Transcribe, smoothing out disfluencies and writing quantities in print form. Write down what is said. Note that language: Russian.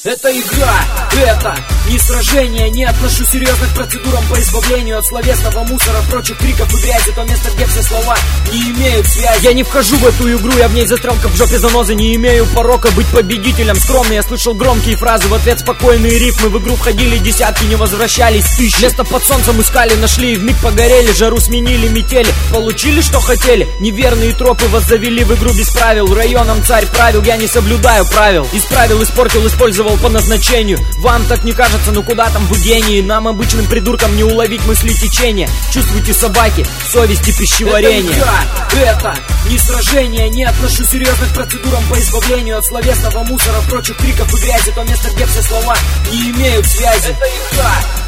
Это игра, это не сражение. Не отношу серьезно к процедурам по избавлению от словесного мусора, прочих криков и грязи. То место, где все слова не имеют связи. Я не вхожу в эту игру, я в ней застрял как в жопе занозы. Не имею порока быть победителем. Скромный, я слышал громкие фразы, в ответ спокойные рифмы. В игру входили десятки, не возвращались тысячи. Место под солнцем искали, нашли и вмиг погорели. Жару сменили, метели, получили что хотели. Неверные тропы вас завели в игру без правил. Районом царь правил, я не соблюдаю правил. Исправил, испортил, использовал по назначению. Вам так не кажется, ну куда там вы гении? Нам, обычным придуркам, не уловить мысли течения. Чувствуйте, собаки, совесть и пищеварение. Это игра, это не сражение. Не отношу серьезно к процедурам по избавлению от словесного мусора, прочих криков и грязи. То место, где все слова не имеют связи. Это игра.